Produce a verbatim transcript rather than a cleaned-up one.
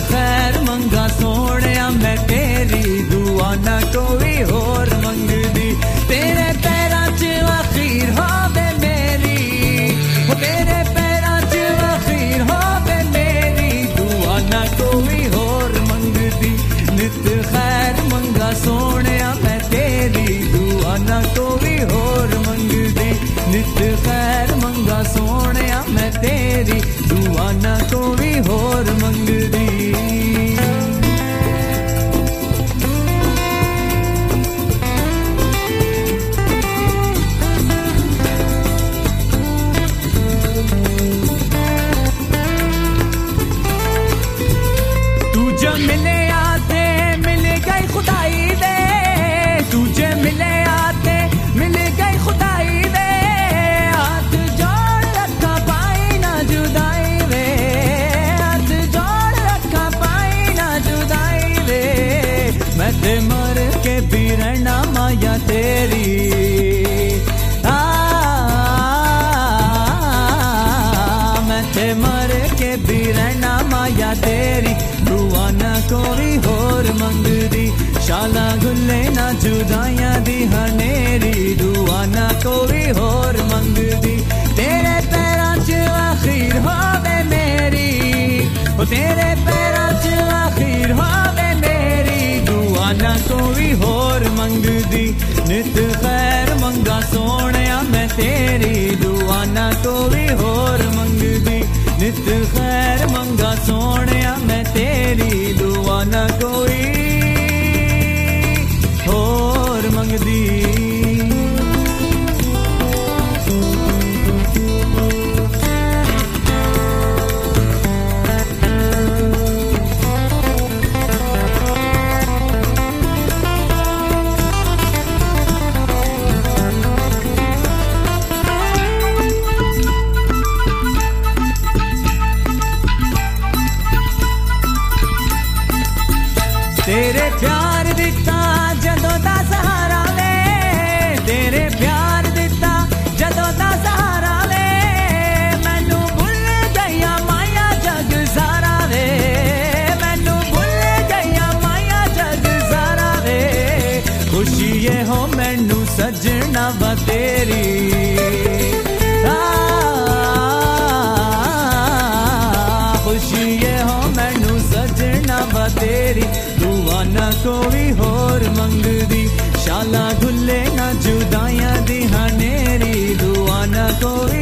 खैर मंगा सोने मैं तेरी दुआ ना कोई होर मंगदी तेरे पैरां च अखीर होवे मेरी ओ तेरे पैरां च अखीर होवे मेरी दुआ ना कोई होर मंगदी नित खैर मंगा सोने मैं तेरी दुआ ना कोई होर मंगदी नित खैर मंगा सोने मैं तेरी दुआ ना कोई होर मंगदी तुझे मिले आते मिल गई खुदाई दे तुझे मिले आते मिल गई खुदाई दे हाथ जोड़ रखा पाई ना जुदाई वे हाथ जोड़ रखा पाई ना जुदाई वे मैं ते मर के भी रहना माया तेरी आ मैं ते मर के भी रहना माया तेरी दुआ ना कोई होर मंगदी शाला गुल्ले ना जुदाइयां दी हनेरी दुआ ना कोई होर मंगदी तेरे पैरां च अखीर होवे मेरी ओ तेरे पैरां च अखीर होवे मेरी दुआ ना कोई होर मंगदी नित खैर मंगा सोने मैं तेरी दुआ ना कोई होर मंगदी नित खैर मंगा सोने मैं तेरी दुआ ना कोई होर मंगदी तेरे प्यार दिता जदों दा सहारा वे तेरे प्यार दिता जदों दा सहारा वे मैनू भुल गईया माया जग सारा वे मैनू भुल गईया माया जग सारा वे खुशी ये हो मैनू सजना वा तेरी आ खुशी ये हो मैनू सजना वा तेरी दुआ ना कोई होर मंगदी शाला गुल्ले ना जुदाइयां दी हनेरी दुआ ना कोई